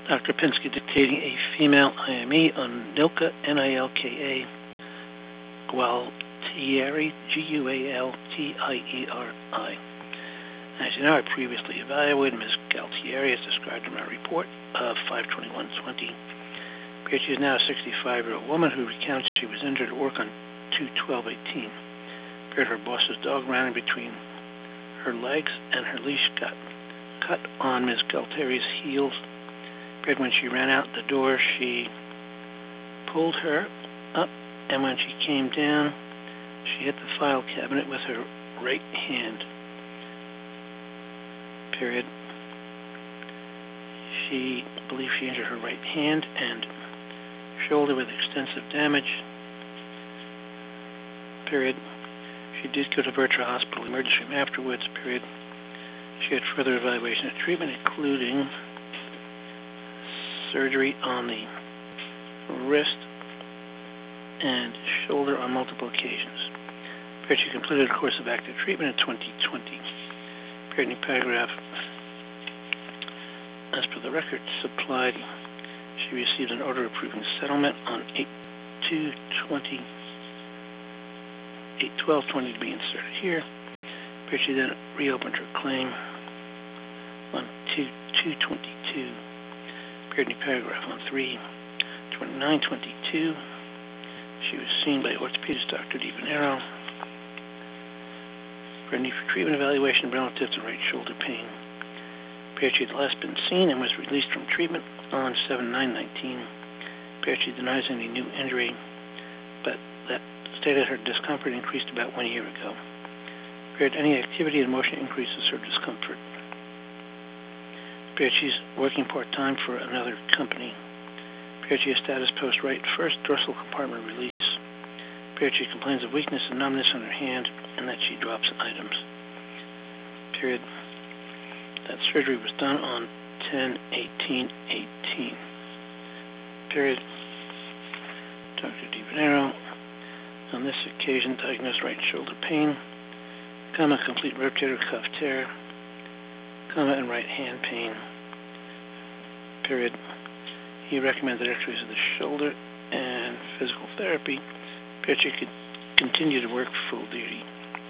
Dr. Pinsky dictating a female IME on Nilka, Nilka, Gualtieri, Gualtieri. As you know, I previously evaluated Ms. Gualtieri as described in my report of 5/21/20. She is now a 65-year-old woman who recounts she was injured at work on 2/12/18. Her boss's dog ran in between her legs and her leash got cut on Ms. Gualtieri's heels. When she ran out the door, she pulled her up, and when she came down, she hit the file cabinet with her right hand. She believes she injured her right hand and shoulder with extensive damage. She did go to Virtua Hospital emergency room afterwards. She had further evaluation and treatment, including surgery on the wrist and shoulder on multiple occasions. She completed a course of active treatment in 2020. New paragraph. As per the record supplied, she received an order approving settlement on 8/12/20 to be inserted here. She then reopened her claim on 2/2/22. New paragraph on 3/29/22. She was seen by orthopedist Dr. DiVenero for a need for treatment evaluation relative to right shoulder pain. She had last been seen and was released from treatment on 7/9/19. She denies any new injury, but that stated her discomfort increased about 1 year ago. Any activity and motion increases her discomfort. She's working part-time for another company. She has status post-right first dorsal compartment release. She complains of weakness and numbness in her hand and that she drops items. That surgery was done on 10/18/18. Dr. DiVenero, on this occasion, diagnosed right shoulder pain, complete rotator cuff tear, and right hand pain. He recommended x-rays of the shoulder and physical therapy. She could continue to work full duty.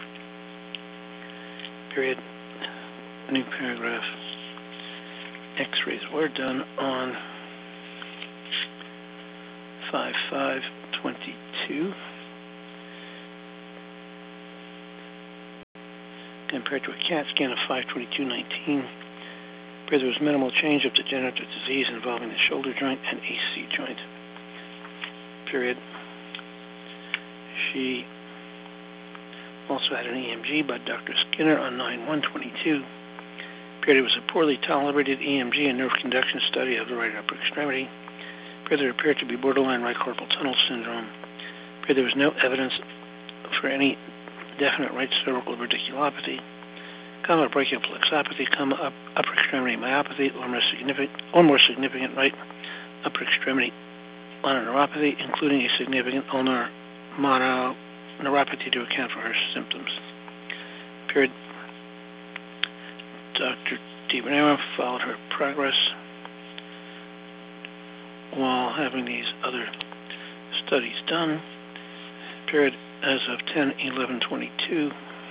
New paragraph. X-rays were done on 5/5/22. Compared to a CAT scan of 5/22/19, where there was minimal change of degenerative disease involving the shoulder joint and AC joint. She also had an EMG by Dr. Skinner on 9/1/22. It was a poorly tolerated EMG and nerve conduction study of the right upper extremity. There appeared to be borderline right carpal tunnel syndrome. There was no evidence for any definite right cervical radiculopathy, brachial plexopathy, upper extremity myopathy, or more significant right upper extremity ulnar-neuropathy, including a significant ulnar mono-neuropathy to account for her symptoms. Dr. DiVenero followed her progress while having these other studies done. As of 10/11/22,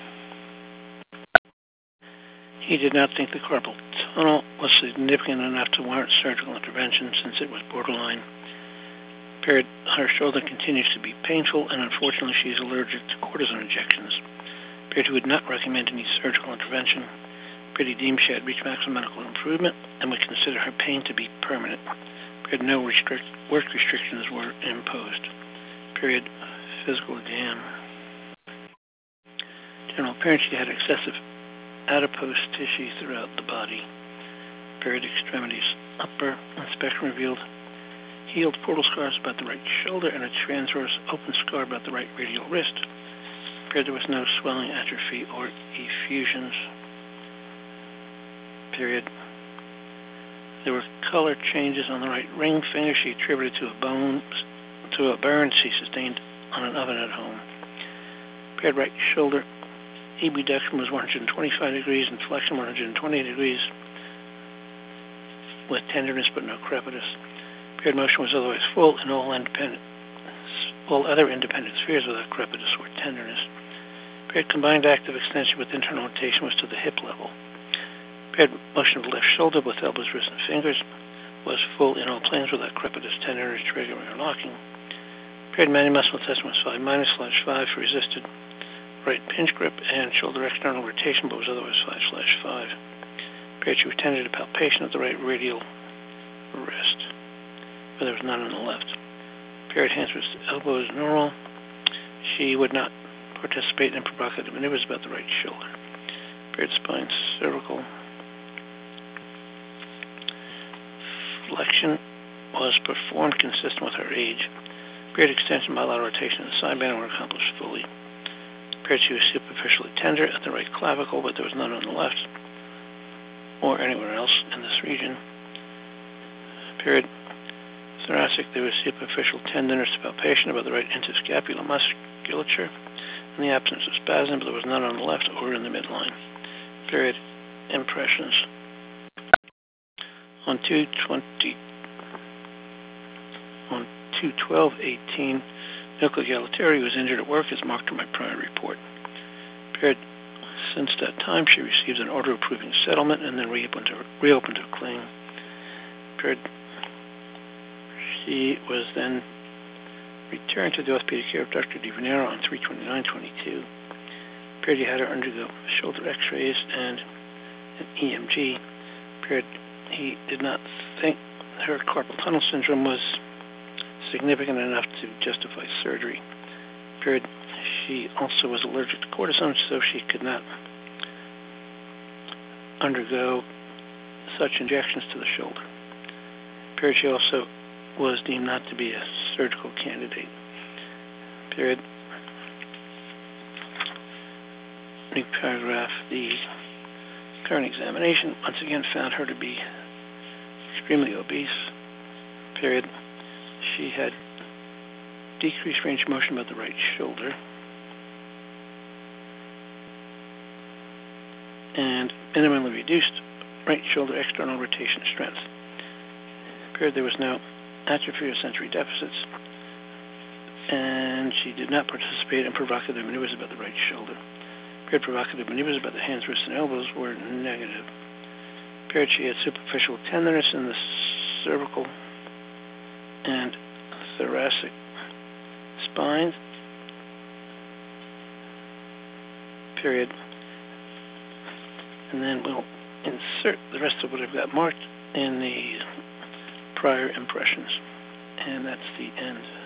he did not think the carpal tunnel was significant enough to warrant surgical intervention since it was borderline. Her shoulder continues to be painful, and unfortunately she is allergic to cortisone injections. He would not recommend any surgical intervention. He deemed she had reached maximum medical improvement and would consider her pain to be permanent. No work restrictions were imposed. Physical exam. General appearance, she had excessive adipose tissue throughout the body. Extremities. Upper inspection revealed healed portal scars about the right shoulder and a transverse open scar about the right radial wrist. There was no swelling, atrophy, or effusions. There were color changes on the right ring finger she attributed to a burn she sustained on an oven at home. Right shoulder abduction was 125 degrees and flexion 120 degrees. with tenderness but no crepitus. Period motion was otherwise full in all other independent spheres without crepitus or tenderness. Period combined active extension with internal rotation was to the hip level. Period motion of the left shoulder with elbows, wrists, and fingers was full in all planes without crepitus, tenderness, triggering, or locking. Period manual muscle test was 5-/5 for resisted right pinch grip and shoulder external rotation, but was otherwise 5/5. Period she was tender to palpation of the right radial wrist, but there was none on the left. Period hands wrist elbows normal. She would not participate in provocative maneuvers about the right shoulder. Period spine cervical flexion was performed consistent with her age. Period extension, bilateral rotation, and sideband were accomplished fully. Period she was superficially tender at the right clavicle, but there was none on the left or anywhere else in this region. Period thoracic, there was superficial tenderness to palpation about the right interscapular musculature in the absence of spasm, but there was none on the left or in the midline. Period impressions. On 2/12/18, Milka Galateri was injured at work as marked in my prior report. Period. Since that time, she received an order approving settlement and then reopened her claim. Period. She was then returned to the orthopedic care of Dr. DiVenero on 3/29/22. Period. He had her undergo shoulder x-rays and an EMG. Period. He did not think her carpal tunnel syndrome was significant enough to justify surgery. Period. She also was allergic to cortisone, so she could not undergo such injections to the shoulder. Period. She also was deemed not to be a surgical candidate. Period. New paragraph. The current examination once again found her to be extremely obese. Period. She had decreased range of motion about the right shoulder and minimally reduced right shoulder external rotation strength. Period. There was no atrophy or sensory deficits, and she did not participate in provocative maneuvers about the right shoulder. Period. Provocative maneuvers about the hands, wrists, and elbows were negative. Period. She had superficial tenderness in the cervical and thoracic spines. Period. And then we'll insert the rest of what I've got marked in the prior impressions. And that's the end.